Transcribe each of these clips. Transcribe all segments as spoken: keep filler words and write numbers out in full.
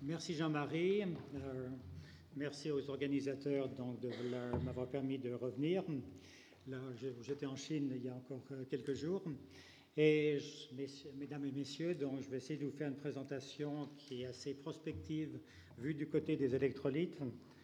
Merci Jean-Marie. Euh, merci aux organisateurs donc, de m'avoir permis de revenir. Là, j'étais en Chine il y a encore quelques jours. Et mesdames et messieurs, donc, je vais essayer de vous faire une présentation qui est assez prospective, vue du côté des électrolytes.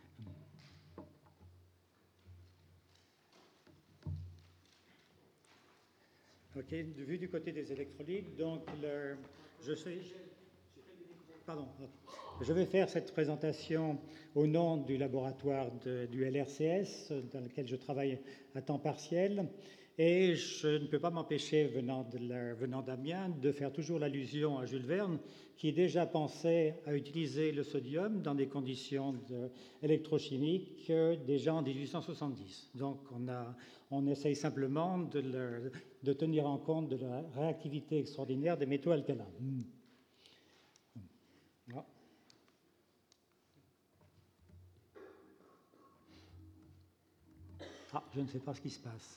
Ok, vue du côté des électrolytes. Donc, le, je sais. Pardon. Je vais faire cette présentation au nom du laboratoire de, du L R C S, dans lequel je travaille à temps partiel. Et je ne peux pas m'empêcher, venant, de venant d'Amiens, de faire toujours l'allusion à Jules Verne, qui déjà pensait à utiliser le sodium dans des conditions de, électrochimiques déjà en dix-huit cent soixante-dix. Donc on, a, on essaye simplement de, le, de tenir en compte de la réactivité extraordinaire des métaux alcalins. Ah. ah, je ne sais pas ce qui se passe.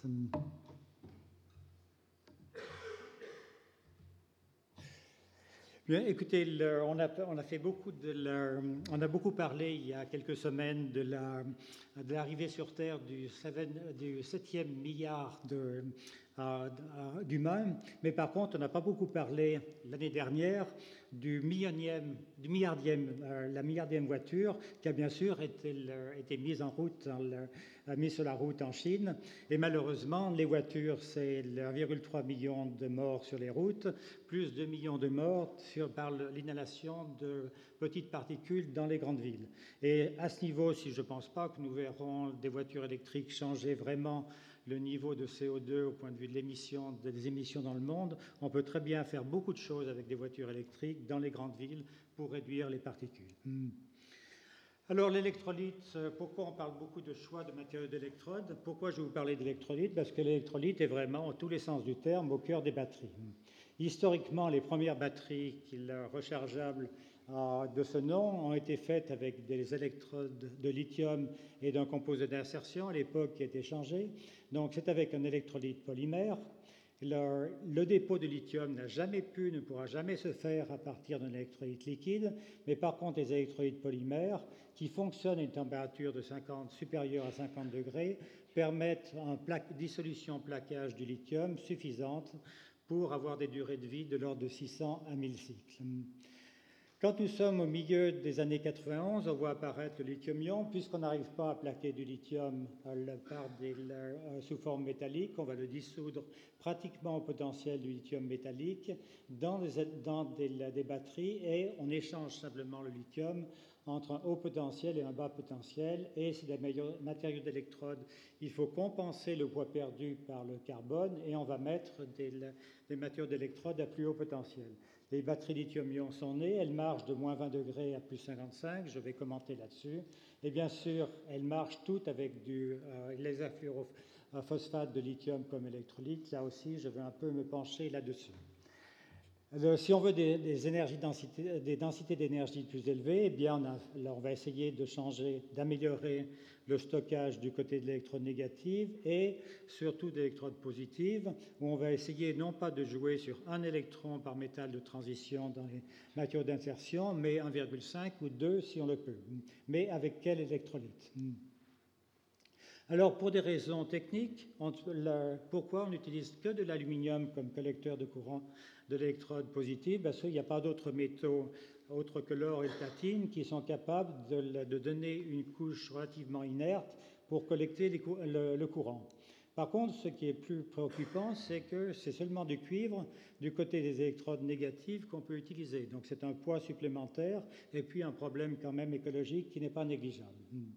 Bien, écoutez, le, on, a, on a fait beaucoup de la, on a beaucoup parlé il y a quelques semaines de, la, de l'arrivée sur Terre du, seven, du septième milliard de, euh, d'humains, mais par contre, on n'a pas beaucoup parlé l'année dernière du millionième, du milliardième, euh, la milliardième voiture qui a bien sûr été, le, été mise en route, le, mise sur la route en Chine. Et malheureusement, les voitures, c'est un virgule trois million de morts sur les routes, plus de deux millions de morts sur, par l'inhalation de petites particules dans les grandes villes. Et à ce niveau, si je ne pense pas que nous verrons des voitures électriques changer vraiment le niveau de C O deux au point de vue de l'émission, des émissions dans le monde, on peut très bien faire beaucoup de choses avec des voitures électriques dans les grandes villes pour réduire les particules. Hmm. Alors l'électrolyte, pourquoi on parle beaucoup de choix de matériaux d'électrode? Pourquoi je vais vous parler d'électrolyte? Parce que l'électrolyte est vraiment, en tous les sens du terme, au cœur des batteries. Historiquement, les premières batteries rechargeables de ce nom ont été faites avec des électrodes de lithium et d'un composé d'insertion à l'époque qui était changé. Donc c'est avec un électrolyte polymère. Le, le dépôt de lithium n'a jamais pu, ne pourra jamais se faire à partir d'un électrolyte liquide, mais par contre les électrolytes polymères qui fonctionnent à une température de cinquante, supérieure à cinquante degrés permettent une plaque, dissolution plaquage du lithium suffisante pour avoir des durées de vie de l'ordre de six cents à mille cycles. Quand nous sommes au milieu des années quatre-vingt-onze, on voit apparaître le lithium-ion. Puisqu'on n'arrive pas à plaquer du lithium par des, euh, sous forme métallique, on va le dissoudre pratiquement au potentiel du lithium métallique dans, des, dans des, des batteries et on échange simplement le lithium entre un haut potentiel et un bas potentiel. Et c'est des matériaux d'électrode. Il faut compenser le poids perdu par le carbone et on va mettre des, des matériaux d'électrode à plus haut potentiel. Les batteries lithium-ion sont nées, elles marchent de moins vingt degrés à plus cinquante-cinq, je vais commenter là-dessus. Et bien sûr, elles marchent toutes avec du euh, l'hexafluorophosphate de lithium comme électrolyte. Là aussi, je vais un peu me pencher là-dessus. Alors, si on veut des, des, énergies densité, des densités d'énergie plus élevées, eh bien on, a, là, on va essayer de changer, d'améliorer le stockage du côté de l'électrode négative et surtout d'électrode positive, où on va essayer non pas de jouer sur un électron par métal de transition dans les matériaux d'insertion, mais un virgule cinq ou deux si on le peut. Mais avec quel électrolyte? Alors, pour des raisons techniques, on, la, pourquoi on n'utilise que de l'aluminium comme collecteur de courant de l'électrode positive? Parce qu'il n'y a pas d'autres métaux autres que l'or et le platine qui sont capables de, de donner une couche relativement inerte pour collecter les, le, le courant. Par contre, ce qui est plus préoccupant, c'est que c'est seulement du cuivre du côté des électrodes négatives qu'on peut utiliser. Donc c'est un poids supplémentaire et puis un problème quand même écologique qui n'est pas négligeable.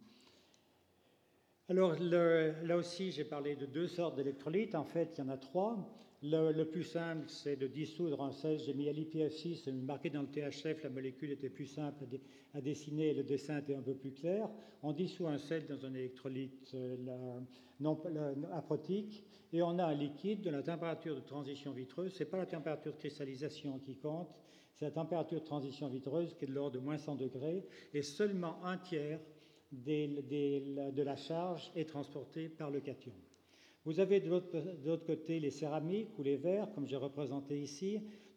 Alors le, là aussi, j'ai parlé de deux sortes d'électrolytes. En fait, il y en a trois. Le, le plus simple, c'est de dissoudre un sel. J'ai mis L I P F six, marqué dans le T H F, la molécule était plus simple à, dé, à dessiner et le dessin était un peu plus clair. On dissout un sel dans un électrolyte euh, la, non, la, aprotique et on a un liquide de la température de transition vitreuse. Ce n'est pas la température de cristallisation qui compte, c'est la température de transition vitreuse qui est de l'ordre de moins cent degrés et seulement un tiers Des, des, de la charge est transportée par le cation. Vous avez de l'autre côté les céramiques ou les verres, comme j'ai représenté ici.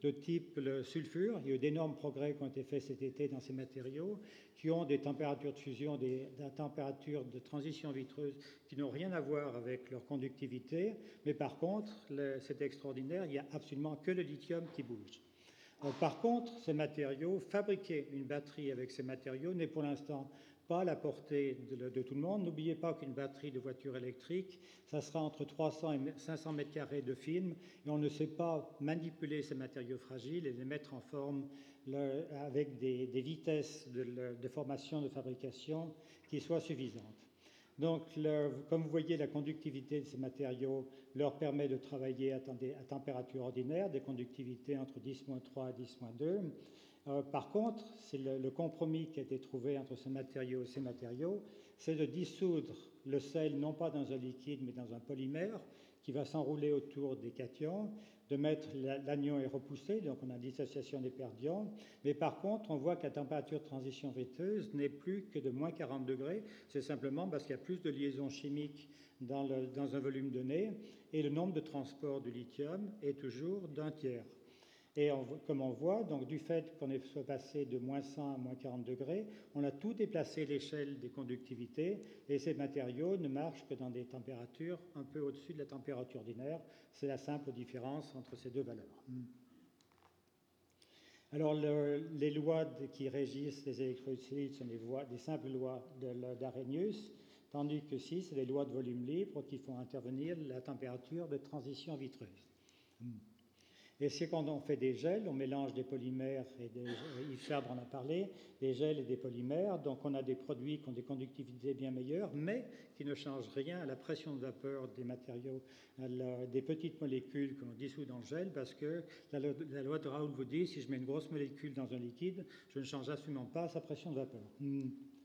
de type le sulfure. Il y a eu d'énormes progrès qui ont été faits cet été dans ces matériaux, qui ont des températures de fusion, des, des températures de transition vitreuse qui n'ont rien à voir avec leur conductivité. Mais par contre, c'est extraordinaire, il n'y a absolument que le lithium qui bouge. Alors, par contre, ces matériaux, fabriquer une batterie avec ces matériaux n'est pour l'instant pas à la portée de, de tout le monde. N'oubliez pas qu'une batterie de voiture électrique, ça sera entre trois cents et cinq cents mètres carrés de film, et on ne sait pas manipuler ces matériaux fragiles et les mettre en forme le, avec des, des vitesses de, de formation, de fabrication qui soient suffisantes. Donc, le, comme vous voyez, la conductivité de ces matériaux leur permet de travailler à, à température ordinaire, des conductivités entre dix moins trois et dix moins deux. Euh, par contre, c'est le, le compromis qui a été trouvé entre ces matériaux et ces matériaux, c'est de dissoudre le sel non pas dans un liquide mais dans un polymère qui va s'enrouler autour des cations, de mettre l'anion est repoussé, donc on a une dissociation des perdions, mais par contre on voit que la température de transition vitreuse n'est plus que de moins quarante degrés, c'est simplement parce qu'il y a plus de liaisons chimiques dans, le, dans un volume donné, et le nombre de transports du lithium est toujours d'un tiers. Et on, comme on voit, donc du fait qu'on soit passé de moins cent à moins quarante degrés, on a tout déplacé l'échelle des conductivités et ces matériaux ne marchent que dans des températures un peu au-dessus de la température ordinaire. C'est la simple différence entre ces deux valeurs. Alors, le, les lois de, qui régissent les électrolytes sont des, voies, des simples lois d'Arrhenius, tandis que ici, c'est des lois de volume libre qui font intervenir la température de transition vitreuse. Et c'est quand on fait des gels, on mélange des polymères, et des, Yves Fabre en a parlé, des gels et des polymères, donc on a des produits qui ont des conductivités bien meilleures, mais qui ne changent rien à la pression de vapeur des matériaux, la, des petites molécules qu'on dissout dans le gel, parce que la, la loi de Raoult vous dit, si je mets une grosse molécule dans un liquide, je ne change absolument pas sa pression de vapeur. Hmm.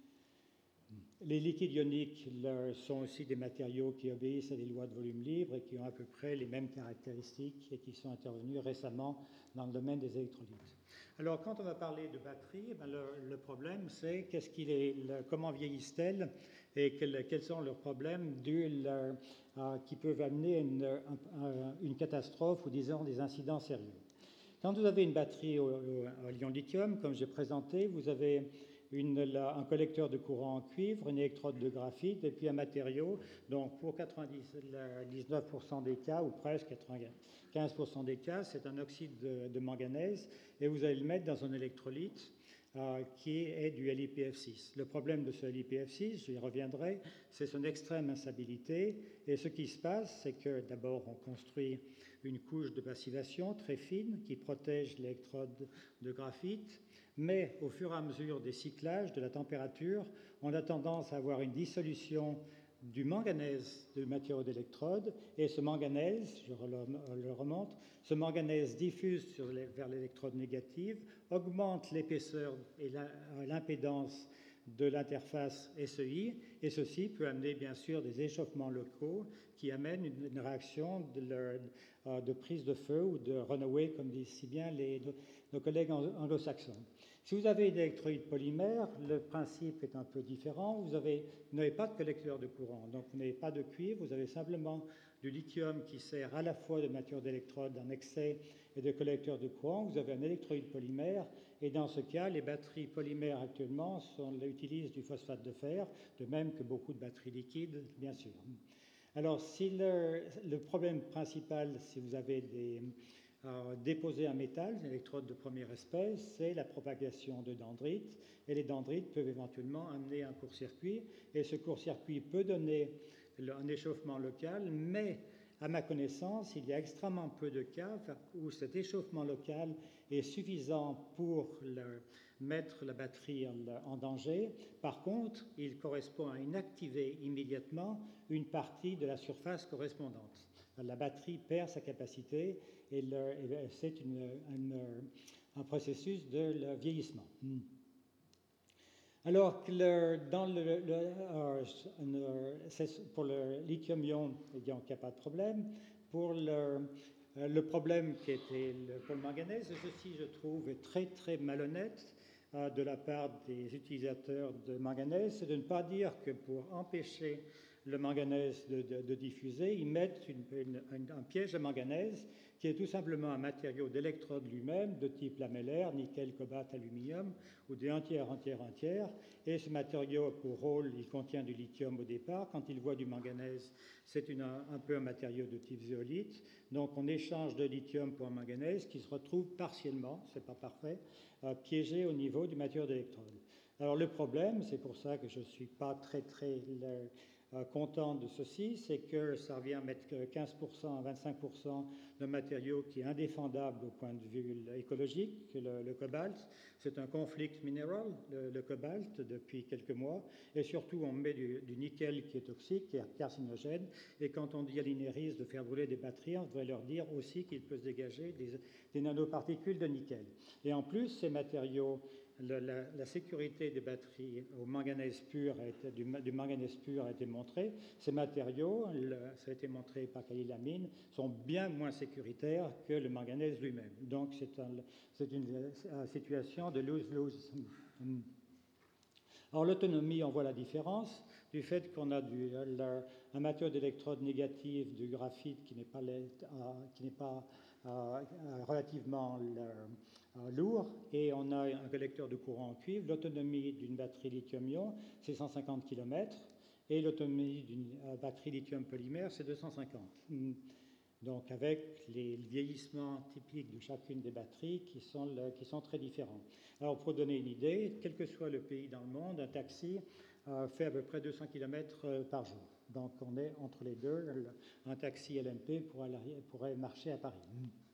Les liquides ioniques là, sont aussi des matériaux qui obéissent à des lois de volume libre et qui ont à peu près les mêmes caractéristiques et qui sont intervenus récemment dans le domaine des électrolytes. Alors, quand on va parler de batterie, ben le, le problème, c'est qu'est-ce qu'il est, le, comment vieillissent-elles et quels, quels sont leurs problèmes dus, le, euh, qui peuvent amener une, un, une catastrophe ou disons des incidents sérieux. Quand vous avez une batterie au, au, au ion-lithium, comme j'ai présenté, vous avez Une, la, un collecteur de courant en cuivre, une électrode de graphite et puis un matériau. Donc pour quatre-vingt-dix-neuf pour cent des cas, ou presque quatre-vingt-quinze pour cent des cas, c'est un oxyde de, de manganèse et vous allez le mettre dans un électrolyte euh, qui est du L i P F six. Le problème de ce L i P F six, j'y reviendrai, c'est son extrême instabilité. Et ce qui se passe, c'est que d'abord on construit une couche de passivation très fine qui protège l'électrode de graphite. Mais au fur et à mesure des cyclages, de la température, on a tendance à avoir une dissolution du manganèse du matériau d'électrode, et ce manganèse, je le remonte, ce manganèse diffuse sur les, vers l'électrode négative, augmente l'épaisseur et l'impédance de l'interface S E I, et ceci peut amener bien sûr des échauffements locaux qui amènent une, une réaction de, de, de prise de feu ou de runaway, comme disent si bien les, nos collègues anglo-saxons. Si vous avez une électrolyte polymère, le principe est un peu différent. Vous n'avez pas de collecteur de courant, donc vous n'avez pas de cuivre, vous avez simplement du lithium qui sert à la fois de matière d'électrode en excès et de collecteur de courant. Vous avez un électrolyte polymère, et dans ce cas, les batteries polymères actuellement sont, utilisent du phosphate de fer, de même que beaucoup de batteries liquides, bien sûr. Alors, si le, le problème principal, si vous avez des... Euh, déposer un métal, une électrode de première espèce, c'est la propagation de dendrites, et les dendrites peuvent éventuellement amener un court-circuit, et ce court-circuit peut donner un échauffement local, mais à ma connaissance, il y a extrêmement peu de cas où cet échauffement local est suffisant pour le, mettre la batterie en, en danger. Par contre, il correspond à inactiver immédiatement une partie de la surface correspondante. La batterie perd sa capacité et, et c'est une, une, un processus de vieillissement. Hmm. Alors, le, dans le, le, euh, pour le lithium-ion, il n'y a pas de problème. Pour le, le problème qui était le, pour le manganèse, ceci, je trouve, est très, très malhonnête euh, de la part des utilisateurs de manganèse, c'est de ne pas dire que pour empêcher le manganèse de, de, de diffuser, ils mettent une, une, une, un piège à manganèse qui est tout simplement un matériau d'électrode lui-même de type lamellaire, nickel, cobalt, aluminium, ou des entières, entières, entières. Et ce matériau, pour rôle, il contient du lithium au départ. Quand il voit du manganèse, c'est une, un peu un matériau de type zeolite. Donc on échange de lithium pour un manganèse qui se retrouve partiellement, c'est pas parfait, euh, piégé au niveau du matériau d'électrode. Alors le problème, c'est pour ça que je ne suis pas très très le, euh, content de ceci, c'est que ça revient à mettre quinze pour cent à vingt-cinq pour cent de matériau qui est indéfendable au point de vue écologique, le, le cobalt. C'est un conflict mineral, le, le cobalt, depuis quelques mois, et surtout on met du, du nickel qui est toxique, qui est carcinogène, et quand on dit à l'INERIS de faire brûler des batteries, on devrait leur dire aussi qu'il peut se dégager des, des nanoparticules de nickel. Et en plus, ces matériaux La, la, la sécurité des batteries au manganèse pur a été, du, du manganèse pur a été montrée. Ces matériaux, le, ça a été montré par Khalil Amin, sont bien moins sécuritaires que le manganèse lui-même. Donc c'est, un, c'est une, une situation de lose-lose. Alors l'autonomie, on voit la différence du fait qu'on a du, le, un matériau d'électrode négative du graphite qui n'est pas, qui n'est pas euh, relativement le, lourd, et on a un collecteur de courant en cuivre. L'autonomie d'une batterie lithium-ion, c'est cent cinquante kilomètres, et l'autonomie d'une batterie lithium-polymère, c'est deux cent cinquante. Donc avec les vieillissements typiques de chacune des batteries qui sont, le, qui sont très différents. Alors pour donner une idée, quel que soit le pays dans le monde, un taxi euh, fait à peu près deux cents kilomètres par jour. Donc on est entre les deux. Un taxi L M P pourrait, pourrait marcher à Paris.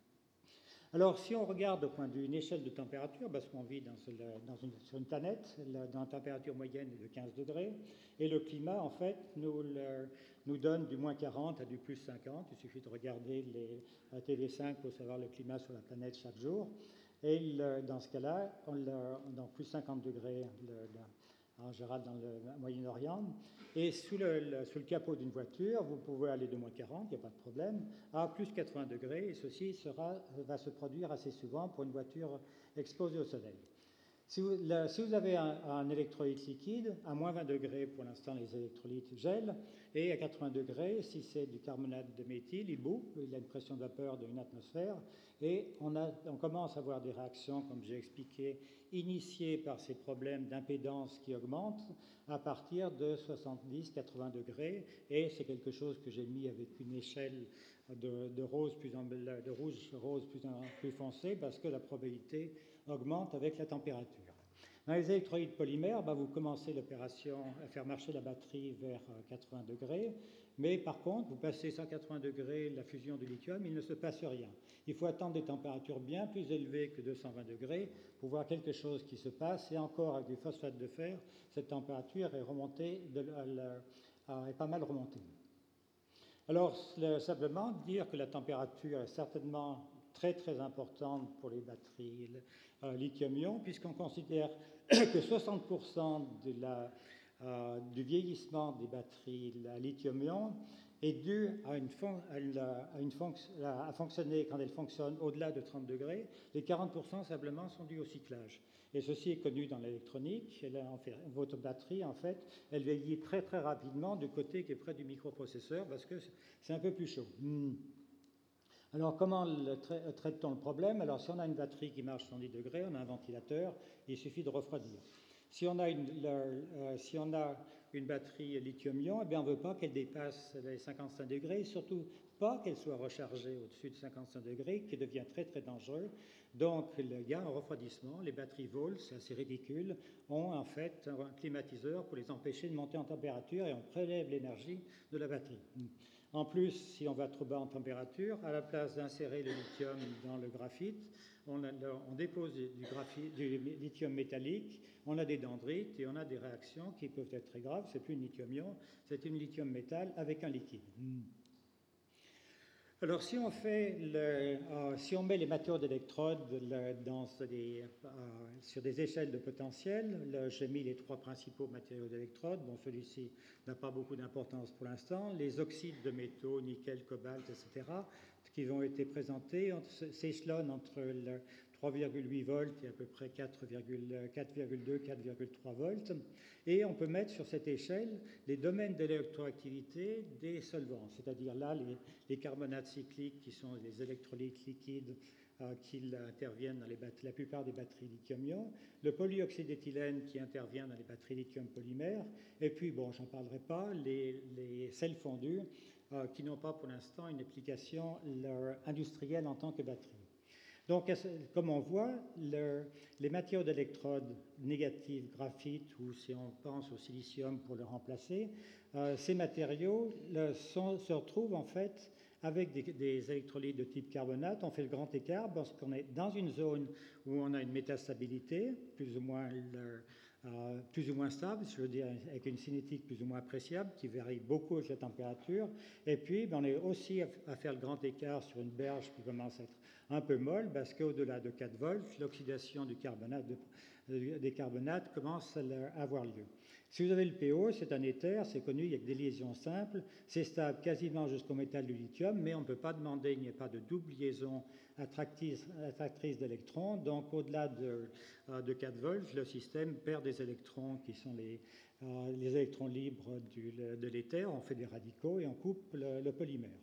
Alors, si on regarde au point de vue une échelle de température, parce qu'on vit dans, ce, dans une, sur une planète dont la température moyenne est de quinze degrés, et le climat, en fait, nous, le, nous donne du moins quarante à du plus cinquante. Il suffit de regarder les, la T V cinq pour savoir le climat sur la planète chaque jour. Et le, dans ce cas-là, on l'a, dans plus cinquante degrés, le, le, en général dans le Moyen-Orient. Et sous le, le, sous le capot d'une voiture, vous pouvez aller de moins quarante, il n'y a pas de problème, à plus quatre-vingts degrés, et ceci sera, va se produire assez souvent pour une voiture exposée au soleil. Si vous, la, si vous avez un, un électrolyte liquide, à moins vingt degrés, pour l'instant, les électrolytes gèlent, et à quatre-vingts degrés, si c'est du carbonate de méthyle, il bout, il a une pression de vapeur d'une atmosphère, et on, a, on commence à avoir des réactions, comme j'ai expliqué, initiées par ces problèmes d'impédance qui augmentent à partir de soixante-dix à quatre-vingts degrés, et c'est quelque chose que j'ai mis avec une échelle de, de, rose plus en, de rouge rose plus, en, plus foncé, parce que la probabilité augmente avec la température. Dans les électrolytes polymères, ben, vous commencez l'opération à faire marcher la batterie vers quatre-vingts degrés, mais par contre, vous passez cent quatre-vingts degrés la fusion du lithium, il ne se passe rien. Il faut attendre des températures bien plus élevées que deux cent vingt degrés pour voir quelque chose qui se passe, et encore avec du phosphate de fer, cette température est remontée, de, euh, est pas mal remontée. Alors, simplement dire que la température est certainement très très importante pour les batteries euh, lithium-ion, puisqu'on considère que soixante pour cent de la, euh, du vieillissement des batteries lithium-ion est dû à, une à, une, à, une à fonctionner quand elles fonctionnent au-delà de trente degrés. Les quarante pour cent simplement sont dus au cyclage. Et ceci est connu dans l'électronique. Votre batterie, en fait, elle vieillit très très rapidement du côté qui est près du microprocesseur parce que c'est un peu plus chaud. Hmm. Alors, comment tra- traite-t-on le problème? Alors, si on a une batterie qui marche à soixante-dix degrés, on a un ventilateur, il suffit de refroidir. Si on a une, le, euh, si on a une batterie lithium-ion, eh bien, on ne veut pas qu'elle dépasse les cinquante-cinq degrés, et surtout pas qu'elle soit rechargée au-dessus de cinquante-cinq degrés, qui devient très très dangereux. Donc, il y a un refroidissement. Les batteries Volt, c'est assez ridicule, ont en fait un climatiseur pour les empêcher de monter en température, et on prélève l'énergie de la batterie. En plus, si on va trop bas en température, à la place d'insérer le lithium dans le graphite, on, a, on dépose du, graphite, du lithium métallique, on a des dendrites et on a des réactions qui peuvent être très graves. C'est plus une lithium-ion, c'est une lithium-métal avec un liquide. Mm. Alors, si on, fait le, euh, si on met les matériaux d'électrode dans des, euh, sur des échelles de potentiel, j'ai mis les trois principaux matériaux d'électrode. Bon, celui-ci n'a pas beaucoup d'importance pour l'instant. Les oxydes de métaux, nickel, cobalt, et cetera, qui ont été présentés, s'échelonnent entre le trois virgule huit volts et à peu près quatre virgule deux, quatre virgule trois volts. Et on peut mettre sur cette échelle les domaines d'électroactivité des solvants, c'est-à-dire là les, les carbonates cycliques qui sont les électrolytes liquides euh, qui interviennent dans les la plupart des batteries lithium-ion, le polyoxyde d'éthylène qui intervient dans les batteries lithium polymères, et puis, bon, j'en parlerai pas, les, les sels fondus euh, qui n'ont pas pour l'instant une application leur, industrielle en tant que batterie. Donc, comme on voit, le, les matériaux d'électrode négatives, graphite, ou si on pense au silicium pour le remplacer, euh, ces matériaux le, sont, se retrouvent en fait avec des, des électrolytes de type carbonate. On fait le grand écart parce qu'on est dans une zone où on a une métastabilité, plus ou moins le, Euh, plus ou moins stable, je veux dire avec une cinétique plus ou moins appréciable qui varie beaucoup avec la température. Et puis ben, on est aussi à, à faire le grand écart sur une berge qui commence à être un peu molle parce qu'au-delà de quatre volts, l'oxydation du carbonate de, de, des carbonates commence à, à avoir lieu. Si vous avez le P O, c'est un éther, c'est connu, il y a que des liaisons simples, c'est stable quasiment jusqu'au métal du lithium, mais on ne peut pas demander qu'il n'y ait pas de double liaison attractrice, attractrice d'électrons. Donc au-delà de, de quatre volts, le système perd des électrons qui sont les, euh, les électrons libres du, de l'éther. On fait des radicaux et on coupe le, le polymère.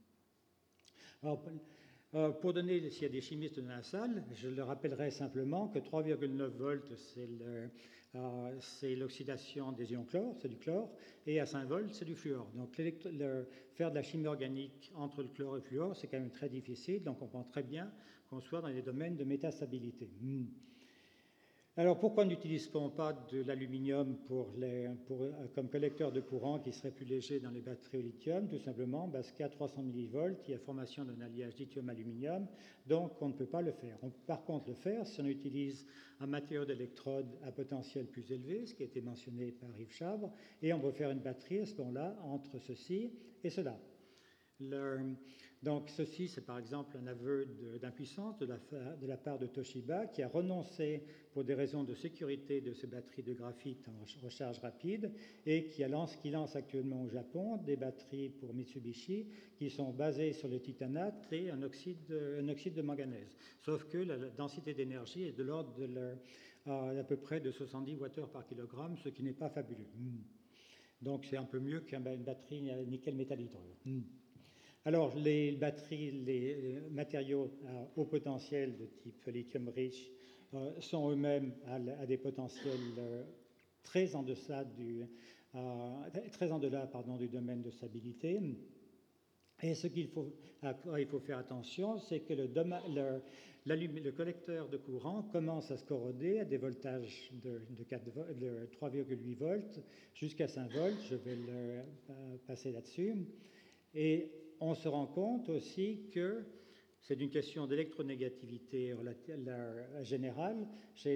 Alors, euh, pour donner, s'il y a des chimistes dans la salle, je le rappellerai simplement que trois virgule neuf volts, c'est le, euh, c'est l'oxydation des ions chlore, c'est du chlore, et à cinq volts, c'est du fluor. Donc le, faire de la chimie organique entre le chlore et le fluor, c'est quand même très difficile, donc on comprend très bien qu'on soit dans les domaines de métastabilité. Hmm. Alors pourquoi n'utilise-t-on pas de l'aluminium pour les, pour, comme collecteur de courant qui serait plus léger dans les batteries au lithium? Tout simplement parce qu'à trois cents millivolts, il y a formation d'un alliage lithium-aluminium, donc on ne peut pas le faire. On peut par contre le faire si on utilise un matériau d'électrode à potentiel plus élevé, ce qui a été mentionné par Yves Chabre, et on peut faire une batterie à ce moment-là entre ceci et cela. Le, donc ceci, c'est par exemple un aveu d'impuissance de, de, de la part de Toshiba qui a renoncé pour des raisons de sécurité de ses batteries de graphite en recharge rapide et qui, lance, qui lance actuellement au Japon des batteries pour Mitsubishi qui sont basées sur le titanate et un oxyde, un oxyde de manganèse. Sauf que la, la densité d'énergie est de l'ordre de la, à, à peu près de soixante-dix watts par kilogramme, ce qui n'est pas fabuleux. Donc c'est un peu mieux qu'une batterie nickel métal hydrure. Alors, les batteries, les matériaux à haut potentiel de type lithium rich euh, sont eux-mêmes à, à des potentiels euh, très en deçà du, euh, très en delà, pardon, du domaine de stabilité. Et ce qu'il faut, à quoi il faut faire attention, c'est que le, le, le collecteur de courant commence à se corroder à des voltages de, de, de trois virgule huit volts jusqu'à cinq volts. Je vais le, euh, passer là-dessus. Et on se rend compte aussi que c'est une question d'électronégativité générale.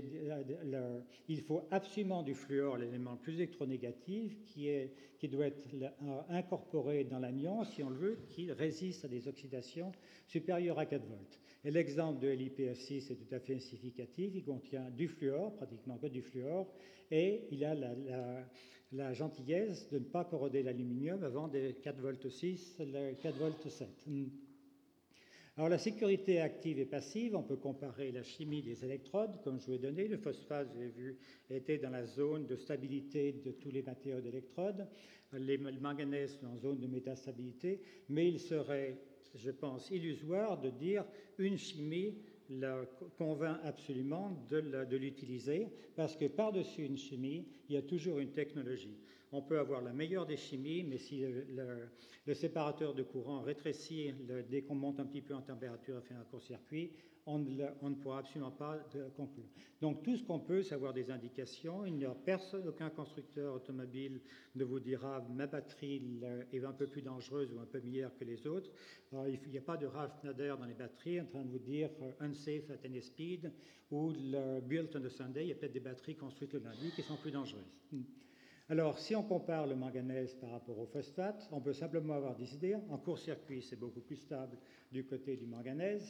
Il faut absolument du fluor, l'élément le plus électronégatif, qui, est, qui doit être incorporé dans l'anion, si on le veut, qui résiste à des oxydations supérieures à quatre volts. Et l'exemple de L I P F six est tout à fait significatif. Il contient du fluor, pratiquement que du fluor, et il a la, la, la gentillesse de ne pas corroder l'aluminium avant des quatre volts six, quatre volts sept. Alors la sécurité active et passive, on peut comparer la chimie des électrodes, comme je vous ai donné. Le phosphate, vous avez vu, était dans la zone de stabilité de tous les matériaux d'électrodes. Le manganèse dans la zone de métastabilité, mais il serait, je pense, illusoire de dire une chimie la convainc absolument de l'utiliser, parce que par-dessus une chimie, il y a toujours une technologie. On peut avoir la meilleure des chimies, mais si le, le, le séparateur de courant rétrécit le, dès qu'on monte un petit peu en température et fait un court-circuit, on, on ne pourra absolument pas de, conclure. Donc tout ce qu'on peut, c'est avoir des indications. Il n'y a personne, aucun constructeur automobile ne vous dira ma batterie est un peu plus dangereuse ou un peu meilleure que les autres. Alors, il n'y a pas de Ralph Nader dans les batteries en train de vous dire unsafe at any speed ou le built on a Sunday. Il y a peut-être des batteries construites le lundi qui sont plus dangereuses. Alors, si on compare le manganèse par rapport au phosphate, on peut simplement avoir des idées. En court-circuit, c'est beaucoup plus stable du côté du manganèse.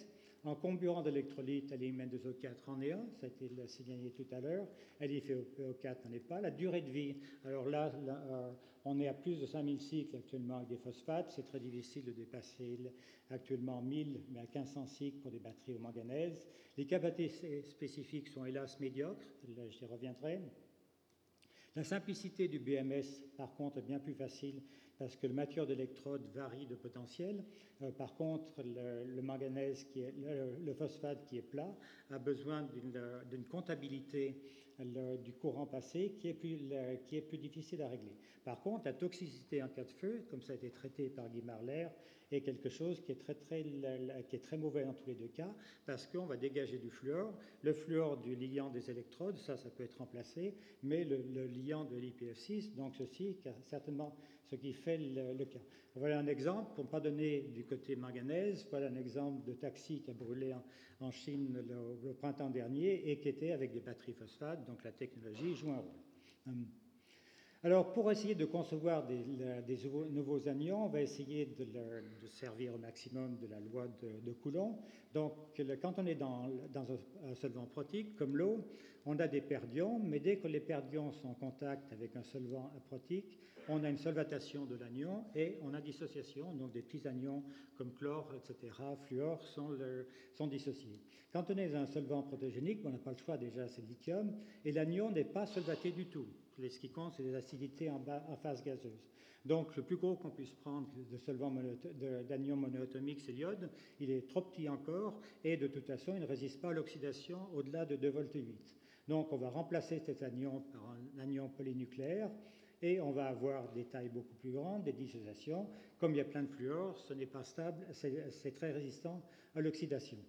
En comburant d'électrolyte, L i M deux O quatre en est un, ça a été signalé tout à l'heure. L i F O quatre n'en est pas. La durée de vie, alors là, là euh, on est à plus de cinq mille cycles actuellement avec des phosphates. C'est très difficile de dépasser actuellement mille, mais à mille cinq cents cycles pour des batteries au manganèse. Les capacités spécifiques sont hélas médiocres, là j'y reviendrai. La simplicité du B M S, par contre, est bien plus facile parce que le matière d'électrode varie de potentiel. Euh, par contre, le, le manganèse, qui est, le, le phosphate qui est plat, a besoin d'une comptabilité le, du courant passé qui est, plus, le, qui est plus difficile à régler. Par contre, la toxicité en cas de feu, comme ça a été traité par Guy Marler, est quelque chose qui est très, très, qui est très mauvais dans tous les deux cas, parce qu'on va dégager du fluor. Le fluor du liant des électrodes, ça, ça peut être remplacé, mais le, le liant de l'I P F six, donc ceci, certainement ce qui fait le, le cas. Voilà un exemple, pour ne pas donner du côté manganèse, voilà un exemple de taxi qui a brûlé en, en Chine le, le printemps dernier et qui était avec des batteries phosphates, donc la technologie joue un rôle. Hum. Alors, pour essayer de concevoir des, des nouveaux anions, on va essayer de, le, de servir au maximum de la loi de, de Coulomb. Donc, le, quand on est dans, dans un, un solvant protique, comme l'eau, on a des perdions, mais dès que les perdions sont en contact avec un solvant aprotique, on a une solvatation de l'anion et on a dissociation, donc des petits anions comme chlore, et cetera, fluor, sont, le, sont dissociés. Quand on est dans un solvant protogénique, on n'a pas le choix déjà, c'est le lithium, et l'anion n'est pas solvaté du tout. Ce qui compte, c'est les acidités en, bas, en phase gazeuse. Donc, le plus gros qu'on puisse prendre de solvant d'anion monoatomique, c'est l'iode. Il est trop petit encore, et de toute façon, il ne résiste pas à l'oxydation au-delà de deux volts huit. Donc, on va remplacer cet anion par un anion polynucléaire, et on va avoir des tailles beaucoup plus grandes, des dissociations. Comme il y a plein de fluor, ce n'est pas stable, c'est très résistant à l'oxydation.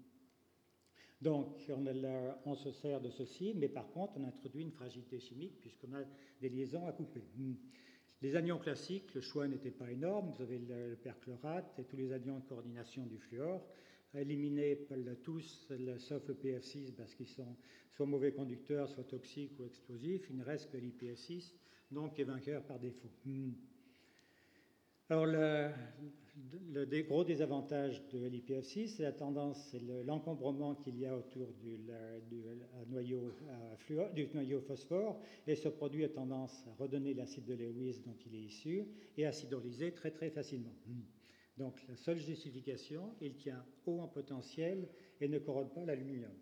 Donc, on, a, on se sert de ceci, mais par contre, on introduit une fragilité chimique puisqu'on a des liaisons à couper. Les anions classiques, le choix n'était pas énorme. Vous avez le, le perchlorate et tous les anions de coordination du fluor, éliminés tous, sauf le P F six, parce qu'ils sont soit mauvais conducteurs, soit toxiques ou explosifs. Il ne reste que l'I P F six, donc qui est vainqueur par défaut. Alors, le, le, le gros désavantage de l'I P F six, c'est la tendance, c'est l'encombrement qu'il y a autour du, la, du, noyau, euh, fluor, du noyau phosphore, et ce produit a tendance à redonner l'acide de Lewis dont il est issu et à s'hydrolyser très très facilement. Donc, la seule justification, il tient haut en potentiel et ne corrode pas l'aluminium.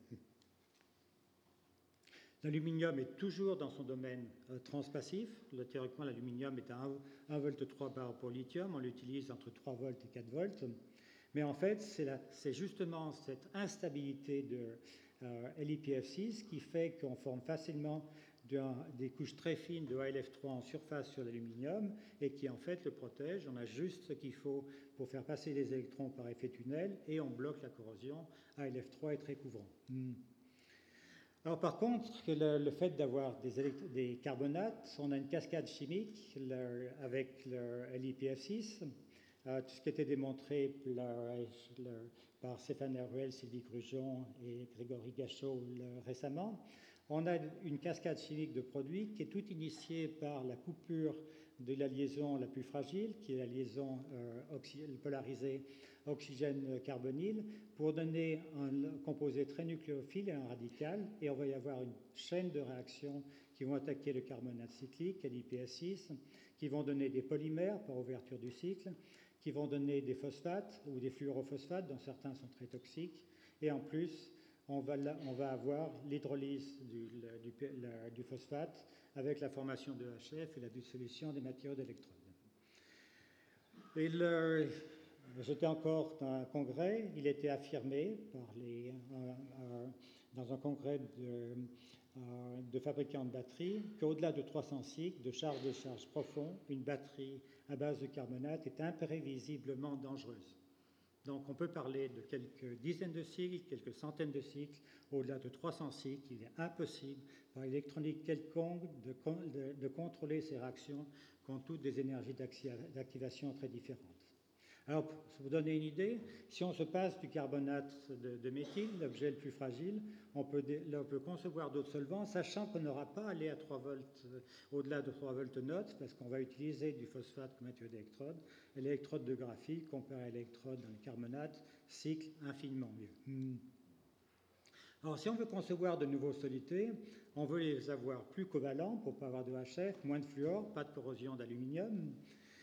L'aluminium est toujours dans son domaine euh, transpassif. Le, théoriquement, l'aluminium est à un virgule trois bar pour lithium. On l'utilise entre trois volts et quatre volts. Mais en fait, c'est justement cette instabilité de euh, L I P F six qui fait qu'on forme facilement de, des couches très fines de A L F trois en surface sur l'aluminium et qui en fait le protège. On a juste ce qu'il faut pour faire passer les électrons par effet tunnel et on bloque la corrosion. A L F trois est très couvrant. Hmm. Alors par contre, le, le fait d'avoir des, des carbonates, on a une cascade chimique le, avec le L I P F six, euh, tout ce qui a été démontré le, le, par Stéphane Heruel, Sylvie Grugeon et Grégory Gachot le, récemment. On a une cascade chimique de produits qui est toute initiée par la coupure de la liaison la plus fragile, qui est la liaison euh, polarisée oxygène-carbonyle, pour donner un composé très nucléophile et un radical, et on va y avoir une chaîne de réactions qui vont attaquer le carbonate cyclique, L I P S six, qui vont donner des polymères par ouverture du cycle, qui vont donner des phosphates ou des fluorophosphates, dont certains sont très toxiques, et en plus, on va, on va avoir l'hydrolyse du, du, du phosphate avec la formation de H F et la dissolution des matériaux d'électrodes. Et le, j'étais encore dans un congrès, il était affirmé par les, euh, euh, dans un congrès de, euh, de fabricants de batteries qu'au-delà de trois cents cycles de charge-décharge profond, une batterie à base de carbonate est imprévisiblement dangereuse. Donc on peut parler de quelques dizaines de cycles, quelques centaines de cycles. Au-delà de trois cents cycles, il est impossible par électronique quelconque de, de, de contrôler ces réactions qui ont toutes des énergies d'activation très différentes. Alors, pour vous donner une idée, si on se passe du carbonate de, de méthyle, l'objet le plus fragile, on peut, on peut concevoir d'autres solvants, sachant qu'on n'aura pas à aller à trois volts, euh, au-delà de trois volts notes, parce qu'on va utiliser du phosphate comme matériau d'électrode. Et l'électrode de graphite, comparé à l'électrode dans le carbonate, cycle infiniment mieux. Hmm. Alors, si on veut concevoir de nouveaux solités, on veut les avoir plus covalents pour ne pas avoir de H F, moins de fluor, pas de corrosion d'aluminium.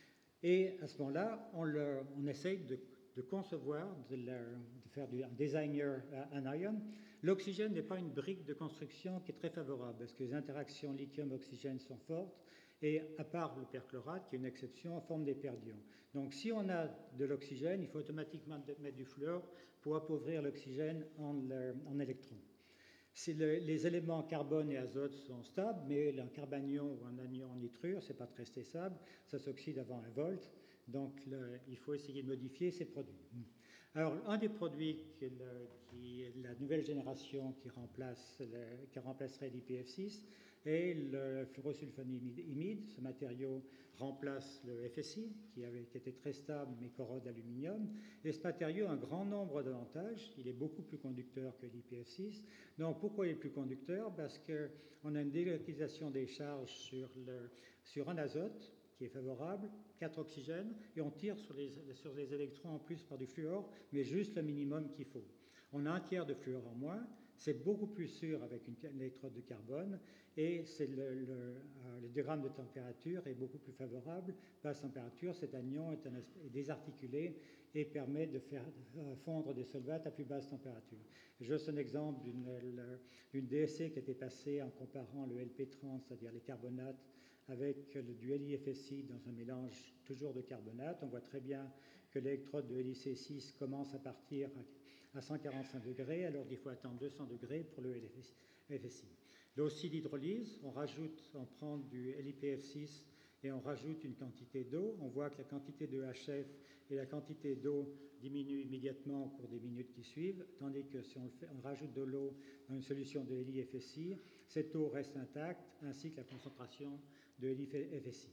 Et à ce moment-là, on, le, on essaye de, de concevoir, de, le, de faire du un designer anion. L'oxygène n'est pas une brique de construction qui est très favorable, parce que les interactions lithium-oxygène sont fortes, et à part le perchlorate, qui est une exception, en forme d'éperdion. Donc si on a de l'oxygène, il faut automatiquement mettre du fluor pour appauvrir l'oxygène en, en électrons. Si le, les éléments carbone et azote sont stables, mais un carbanion ou un anion en nitrure, ce n'est pas très stable, ça s'oxyde avant un volt, donc le, il faut essayer de modifier ces produits. Alors, un des produits qui est, le, qui est la nouvelle génération qui, remplace le, qui remplacerait l'I P F six est le fluorosulfonimide. Ce matériau remplace le F S I, qui, avait, qui était très stable mais corrode l'aluminium. Et ce matériau a un grand nombre d'avantages. Il est beaucoup plus conducteur que l'I P F six. Donc, pourquoi il est plus conducteur? Parce qu'on a une délocalisation des charges sur, le, sur un azote qui est favorable, quatre oxygènes, et on tire sur les, sur les électrons en plus par du fluor, mais juste le minimum qu'il faut. On a un tiers de fluor en moins, c'est beaucoup plus sûr avec une, une électrode de carbone, et c'est le, le, euh, le diagramme de température est beaucoup plus favorable. Basse température, cet anion est, un, est désarticulé et permet de faire fondre des solvates à plus basse température. Je donne un exemple d'une D S C qui a été passée en comparant le L P trente, c'est-à-dire les carbonates, avec le, du L I F S I dans un mélange toujours de carbonate. On voit très bien que l'électrode de L I C six commence à partir à cent quarante-cinq degrés, alors qu'il faut attendre deux cents degrés pour le L F S I. Là aussi, l'hydrolyse, on rajoute, on prend du L I P F six et on rajoute une quantité d'eau. On voit que la quantité de H F et la quantité d'eau diminue immédiatement au cours des minutes qui suivent, tandis que si on, le fait, on rajoute de l'eau dans une solution de L I F S I, cette eau reste intacte, ainsi que la concentration de L I F S I.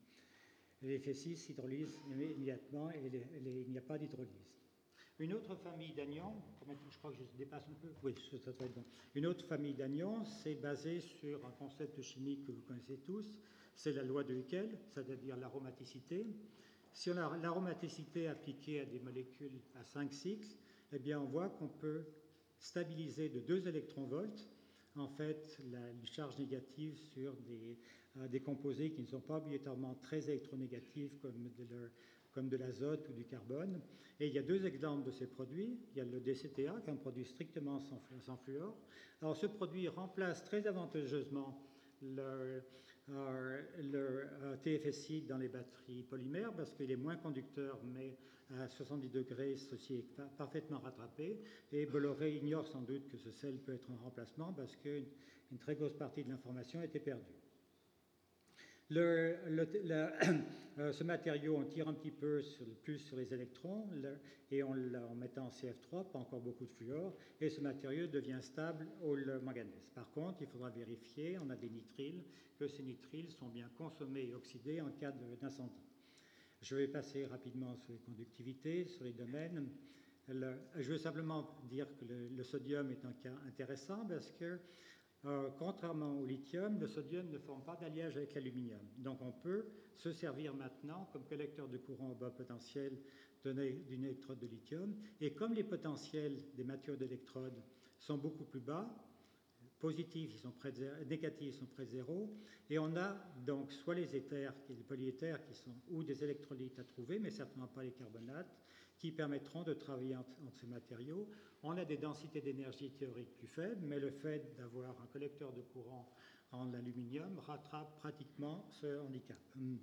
L I F S I s'hydrolyse immédiatement et les, les, il n'y a pas d'hydrolyse. Une autre famille d'anions, je crois que je dépasse un peu, oui, ça doit être bon. Une autre famille d'anions, c'est basé sur un concept chimique que vous connaissez tous, c'est la loi de Hückel, c'est-à-dire l'aromaticité. Si on a l'aromaticité appliquée à des molécules à cinq cycles, eh bien on voit qu'on peut stabiliser de deux électronvolts en fait la, les charges négatives sur des, euh, des composés qui ne sont pas obligatoirement très électronégatifs comme de, leur, comme de l'azote ou du carbone. Et il y a deux exemples de ces produits. Il y a le D C T A, qui est un produit strictement sans, sans fluor. Alors ce produit remplace très avantageusement le, euh, le euh, T F S I dans les batteries polymères parce qu'il est moins conducteur, mais à soixante-dix degrés, ceci est parfaitement rattrapé. Et Bolloré ignore sans doute que ce sel peut être un remplacement parce qu'une une très grosse partie de l'information a été perdue. Le, le, la, euh, ce matériau, on tire un petit peu sur, plus sur les électrons le, et on en mettant en C F trois, pas encore beaucoup de fluor, et ce matériau devient stable au manganèse. Par contre, il faudra vérifier, on a des nitriles, que ces nitriles sont bien consommés et oxydés en cas d'incendie. Je vais passer rapidement sur les conductivités, sur les domaines. Le, je veux simplement dire que le, le sodium est un cas intéressant parce que Euh, contrairement au lithium, le sodium ne forme pas d'alliage avec l'aluminium. Donc on peut se servir maintenant comme collecteur de courant au bas potentiel d'une électrode de lithium. Et comme les potentiels des matériaux d'électrode sont beaucoup plus bas, positifs ils sont près de zéro, négatifs ils sont près de zéro, et on a donc soit les éthers, les polyéthers qui sont, ou des électrolytes à trouver, mais certainement pas les carbonates, qui permettront de travailler entre, entre ces matériaux. On a des densités d'énergie théoriques plus faibles, mais le fait d'avoir un collecteur de courant en aluminium rattrape pratiquement ce handicap. Hum.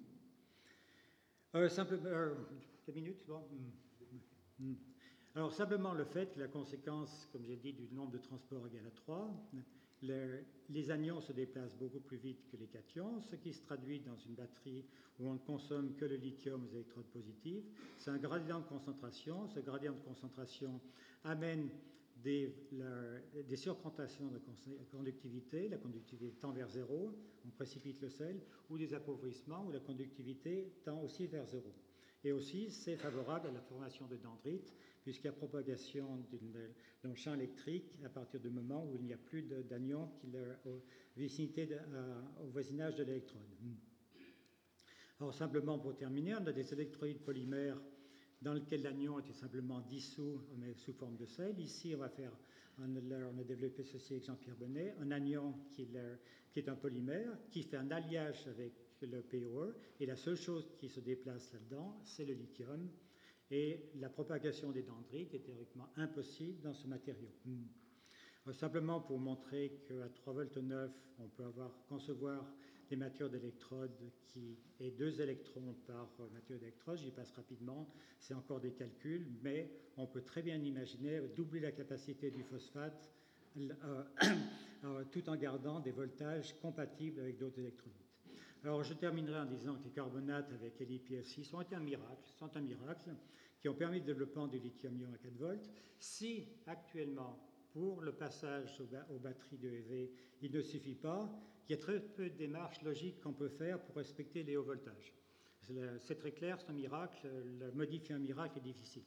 Euh, simplement, euh, deux minutes, bon. Hum. Hum. Alors simplement le fait que la conséquence, comme j'ai dit, du nombre de transports égale à trois, le, les anions se déplacent beaucoup plus vite que les cations, ce qui se traduit dans une batterie où on ne consomme que le lithium aux électrodes positives. C'est un gradient de concentration. Ce gradient de concentration amène des, la, des surconcentrations de conductivité. La conductivité tend vers zéro, on précipite le sel, ou des appauvrissements où la conductivité tend aussi vers zéro. Et aussi, c'est favorable à la formation de dendrites, puisqu'il y a propagation d'un champ électrique à partir du moment où il n'y a plus d'anion au, au voisinage de l'électrode. Alors, simplement pour terminer, on a des électrolytes polymères dans lesquels l'anion était simplement dissous, mais sous forme de sel. Ici, on va faire, on a, on a développé ceci avec Jean-Pierre Bonnet, un anion qui, qui est un polymère, qui fait un alliage avec le P O E, et la seule chose qui se déplace là-dedans, c'est le lithium. Et la propagation des dendrites est théoriquement impossible dans ce matériau. Alors, simplement pour montrer qu'à trois volts neuf, on peut avoir, concevoir des matériaux d'électrode qui est deux électrons par matériau d'électrode. J'y passe rapidement, c'est encore des calculs, mais on peut très bien imaginer doubler la capacité du phosphate euh, euh, tout en gardant des voltages compatibles avec d'autres électrolytes. Alors, je terminerai en disant que les carbonates avec L i P F six sont un miracle, sont un miracle qui ont permis le développement du lithium-ion à quatre volts. Si, actuellement, pour le passage aux, aux batteries de E V, il ne suffit pas, il y a très peu de démarches logiques qu'on peut faire pour respecter les hauts voltages. C'est très clair, c'est un miracle. Le modifier un miracle est difficile.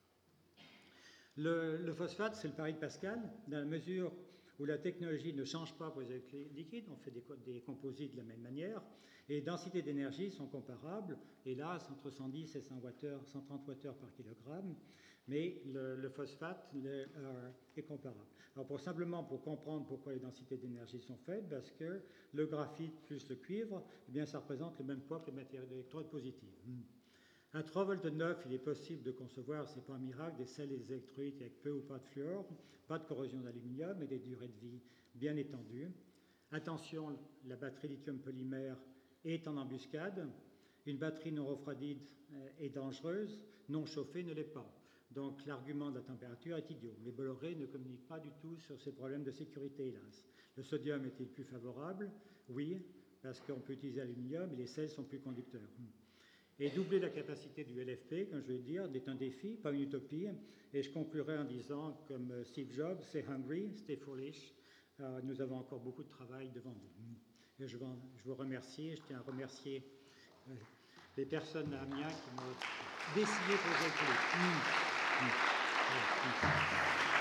Le, le phosphate, c'est le pari de Pascal, dans la mesure où la technologie ne change pas pour les liquides, on fait des, des composites de la même manière, et les densités d'énergie sont comparables, hélas, entre cent dix et cent trente watts par kilogramme, mais le, le phosphate le, euh, est comparable. Alors, pour, simplement pour comprendre pourquoi les densités d'énergie sont faites, parce que le graphite plus le cuivre, eh bien, ça représente le même poids que le matériau d'électrode positive. À trois volts neuf, il est possible de concevoir, ce n'est pas un miracle, des sels et des électrolytes avec peu ou pas de fluor, pas de corrosion d'aluminium et des durées de vie bien étendues. Attention, la batterie lithium polymère est en embuscade. Une batterie non refroidie est dangereuse, non chauffée ne l'est pas. Donc l'argument de la température est idiot. Mais Bolloré ne communique pas du tout sur ces problèmes de sécurité, hélas. Le sodium est-il plus favorable? Oui, parce qu'on peut utiliser l'aluminium et les sels sont plus conducteurs. Et doubler la capacité du L F P, comme je vais le dire, est un défi, pas une utopie. Et je conclurai en disant, comme Steve Jobs, stay hungry, stay foolish. Euh, nous avons encore beaucoup de travail devant nous. Et je, je vous remercie. Je tiens à remercier euh, les personnes à Amiens qui m'ont décidé pour les électrolytes. Mmh. Mmh. Mmh.